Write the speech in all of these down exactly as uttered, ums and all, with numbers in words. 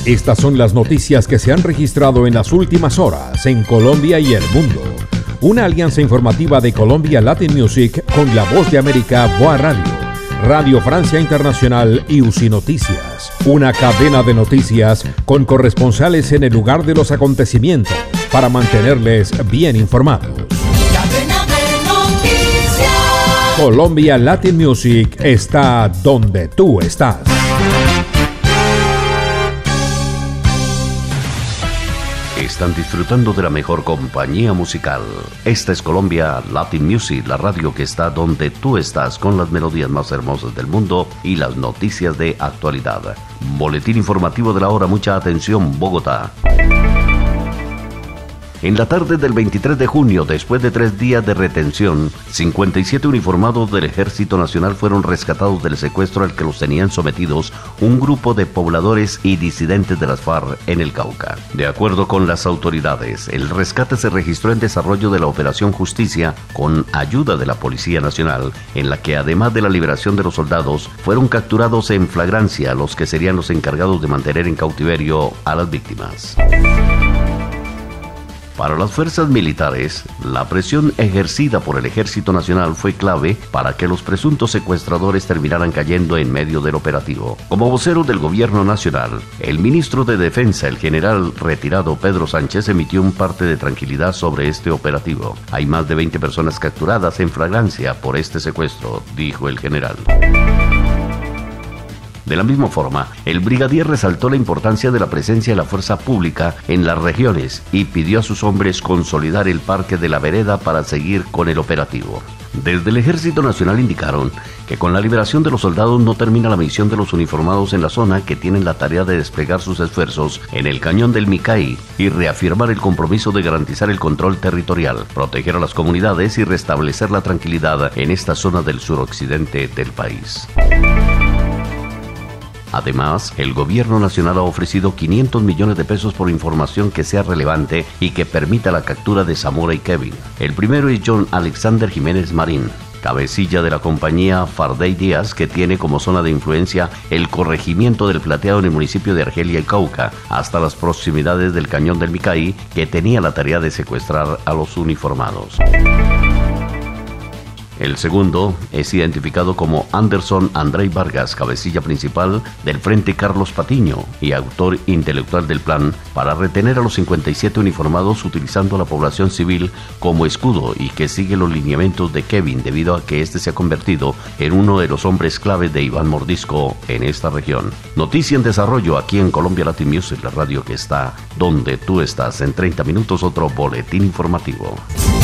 Estas son las noticias que se han registrado en las últimas horas en Colombia y el mundo. Una alianza informativa de Colombia Latin Music con La Voz de América, Boa Radio, Radio Francia Internacional y U C I Noticias. Una cadena de noticias con corresponsales en el lugar de los acontecimientos para mantenerles bien informados. Cadena de noticias. Colombia Latin Music está donde tú estás. Están disfrutando de la mejor compañía musical. Esta es Colombia Latin Music, la radio que está donde tú estás, con las melodías más hermosas del mundo y las noticias de actualidad. Boletín informativo de la hora, mucha atención, Bogotá. En la tarde del veintitrés de junio, después de tres días de retención, cincuenta y siete uniformados del Ejército Nacional fueron rescatados del secuestro al que los tenían sometidos un grupo de pobladores y disidentes de las FARC en el Cauca. De acuerdo con las autoridades, el rescate se registró en desarrollo de la Operación Justicia con ayuda de la Policía Nacional, en la que además de la liberación de los soldados, fueron capturados en flagrancia los que serían los encargados de mantener en cautiverio a las víctimas. Para las fuerzas militares, la presión ejercida por el Ejército Nacional fue clave para que los presuntos secuestradores terminaran cayendo en medio del operativo. Como vocero del Gobierno Nacional, el ministro de Defensa, el general retirado Pedro Sánchez, emitió un parte de tranquilidad sobre este operativo. Hay más de veinte personas capturadas en flagrancia por este secuestro, dijo el general. De la misma forma, el brigadier resaltó la importancia de la presencia de la fuerza pública en las regiones y pidió a sus hombres consolidar el Parque de la Vereda para seguir con el operativo. Desde el Ejército Nacional indicaron que con la liberación de los soldados no termina la misión de los uniformados en la zona, que tienen la tarea de desplegar sus esfuerzos en el cañón del Micay y reafirmar el compromiso de garantizar el control territorial, proteger a las comunidades y restablecer la tranquilidad en esta zona del suroccidente del país. Además, el Gobierno Nacional ha ofrecido quinientos millones de pesos por información que sea relevante y que permita la captura de Zamora y Kevin. El primero es John Alexander Jiménez Marín, cabecilla de la compañía Farday Díaz, que tiene como zona de influencia el corregimiento del Plateado en el municipio de Argelia y Cauca, hasta las proximidades del cañón del Micay, que tenía la tarea de secuestrar a los uniformados. El segundo es identificado como Anderson Andrei Vargas, cabecilla principal del Frente Carlos Patiño y autor intelectual del plan para retener a los cincuenta y siete uniformados utilizando a la población civil como escudo, y que sigue los lineamientos de Kevin debido a que este se ha convertido en uno de los hombres clave de Iván Mordisco en esta región. Noticia en desarrollo aquí en Colombia Latin Music, la radio que está donde tú estás. En treinta minutos otro boletín informativo.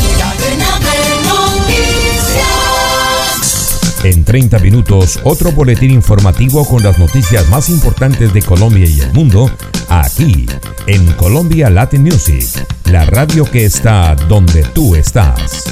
En treinta minutos, otro boletín informativo con las noticias más importantes de Colombia y el mundo, aquí, en Colombia Latin Music, la radio que está donde tú estás.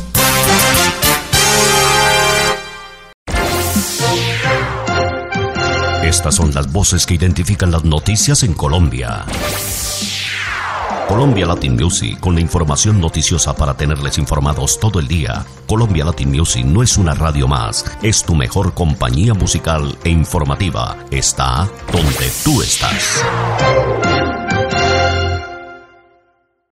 Estas son las voces que identifican las noticias en Colombia. Colombia Latin Music, con la información noticiosa para tenerles informados todo el día. Colombia Latin Music no es una radio más, es tu mejor compañía musical e informativa. Está donde tú estás.